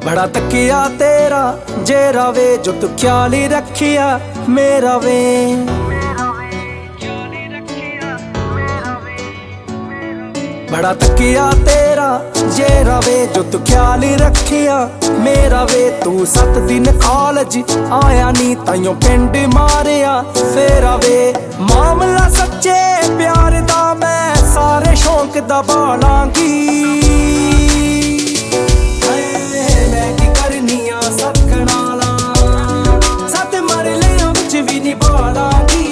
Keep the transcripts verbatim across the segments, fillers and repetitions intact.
बड़ा तकिया तेरा जे रवे जो तू ख्याल ही रखिया मेरा वे। बड़ा तकिया तेरा जे रवे जो तू ख्याल ही रखिया मेरा वे। तू सत दिन कॉलेज आया नी ताइयों पिंड मारिया फेरा वे। मामला सच्चे प्यार दा मैं सारे शौक दबा लांगी। मैं की करनी आ सखण नाला सत मरलियां विच भी निभा लांगी।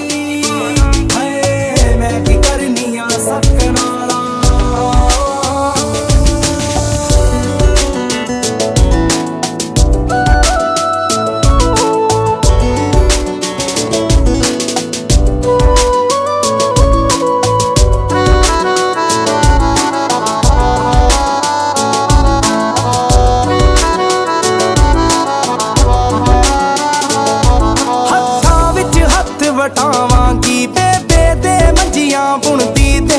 मैं की करनी आ सखण नाला। वटावांगी बेबे दे मंजियां बुनदी दे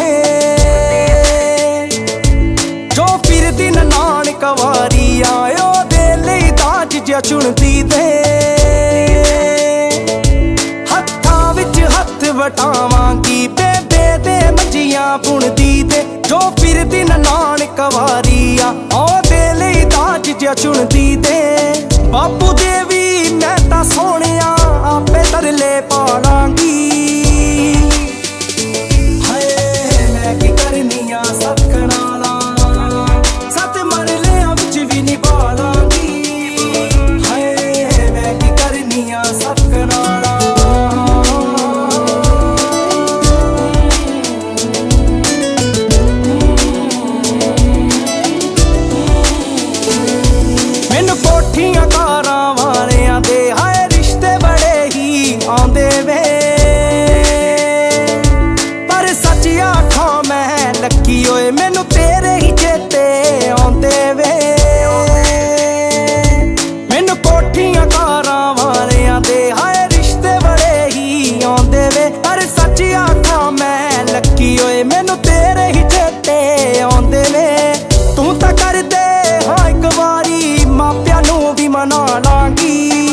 जो फिर दिन नानक वारी आयो दे लई दाज जिहा चुनदी दे। हत्थां विच हत्थ वटावांगी बेबे दे मंजियां बुनदी दे जो फिर दिन नानक वारी आ दे लई दाज जिहा चुनदी दे। बापू दे भी मैं तां सोहणिया आपे तरले पालांगी। हाय मैं की करनी आ सखण नाला सत मरलियां विच भी निभा लांगी। हाय मैं की करनी आ सखण नाला। मैनू कोठियां कारां वालियां दे हाय रिश्ते बड़े ही आंदे वे। पर सच आखां मैं लकी होए मैनू तेरे ही चेते आंदे वे। मैनू कोठियां कारां वालियां दे हाय रिश्ते बड़े ही आंदे वे। पर सच आखां मैं लकी होए मैनू तेरे ही चेते आंदे वे। तू तां कर दे हाँ एक वारी मापियां नू भी मना लांगी।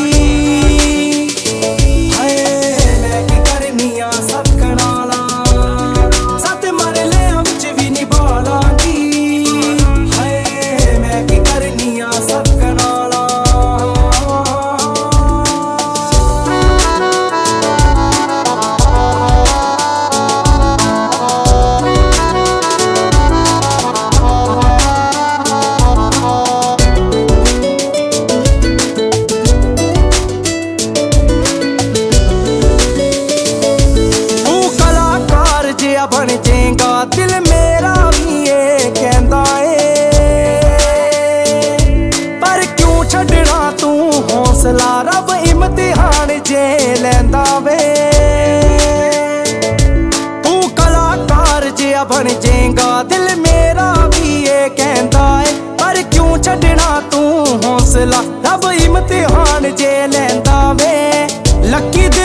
बन जाएगा दिल मेरा भी ये कहंदा ए। पर क्यों छड्डना तू हौसला रब इम्तिहान जे लैंदा वे। तू कलाकार जिहा बन जाएगा दिल मेरा भी ये कहंदा ए। पर क्यों छड्डना तू हौसला रब इम्तिहान जे लैंदा वे। लकी